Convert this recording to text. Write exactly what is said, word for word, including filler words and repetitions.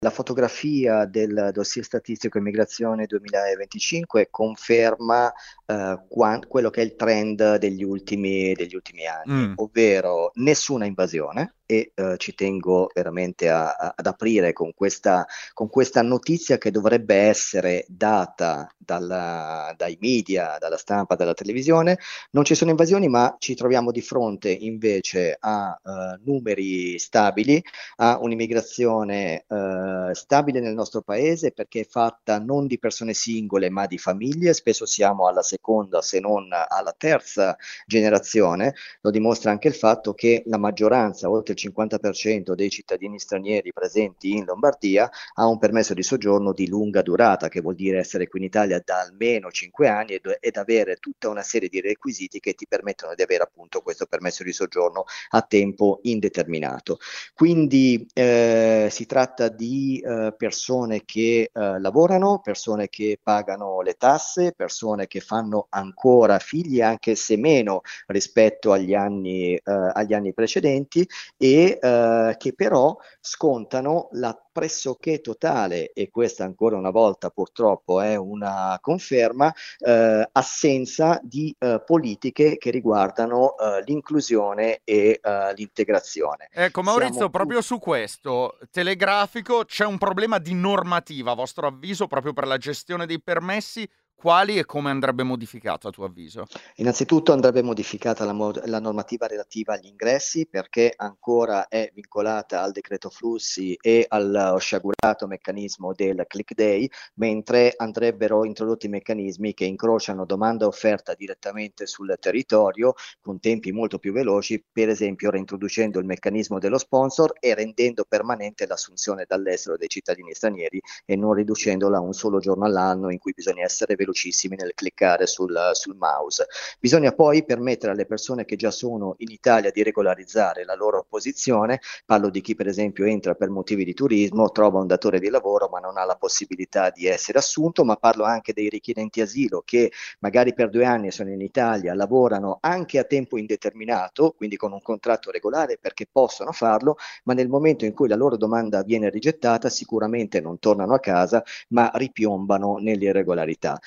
La fotografia del dossier statistico immigrazione duemilaventicinque conferma eh, quan- quello che è il trend degli ultimi, degli ultimi anni, Mm. ovvero nessuna invasione. E eh, ci tengo veramente a- a- ad aprire con questa, con questa notizia che dovrebbe essere data dalla- dai media, dalla stampa, dalla televisione. Non ci sono invasioni, ma ci troviamo di fronte invece a eh, numeri stabili, a un'immigrazione eh, stabile nel nostro paese perché è fatta non di persone singole ma di famiglie, spesso siamo alla seconda se non alla terza generazione. Lo dimostra anche il fatto che la maggioranza, oltre il cinquanta per cento dei cittadini stranieri presenti in Lombardia ha un permesso di soggiorno di lunga durata, che vuol dire essere qui in Italia da almeno cinque anni ed, ed avere tutta una serie di requisiti che ti permettono di avere appunto questo permesso di soggiorno a tempo indeterminato. Quindi eh, si tratta di eh, persone che eh, lavorano, persone che pagano le tasse, persone che fanno ancora figli, anche se meno rispetto agli anni, eh, agli anni precedenti, e eh, che però scontano la pressoché totale, e questa ancora una volta purtroppo è una conferma, eh, assenza di eh, politiche che riguardano eh, l'inclusione e eh, l'integrazione. Ecco, Maurizio, Siamo tutti. proprio su questo telegrafico c'è un problema di normativa, a vostro avviso, proprio per la gestione dei permessi. Quali e come andrebbe modificato, a tuo avviso? Innanzitutto andrebbe modificata la, mo- la normativa relativa agli ingressi perché ancora è vincolata al decreto flussi e allo sciagurato meccanismo del click day, mentre andrebbero introdotti meccanismi che incrociano domanda e offerta direttamente sul territorio con tempi molto più veloci, per esempio reintroducendo il meccanismo dello sponsor e rendendo permanente l'assunzione dall'estero dei cittadini stranieri e non riducendola a un solo giorno all'anno in cui bisogna essere velocissimi nel cliccare sul, sul mouse. Bisogna poi permettere alle persone che già sono in Italia di regolarizzare la loro posizione. Parlo di chi per esempio entra per motivi di turismo, trova un datore di lavoro ma non ha la possibilità di essere assunto, ma parlo anche dei richiedenti asilo che magari per due anni sono in Italia, lavorano anche a tempo indeterminato, quindi con un contratto regolare perché possono farlo, ma nel momento in cui la loro domanda viene rigettata sicuramente non tornano a casa ma ripiombano nell'irregolarità.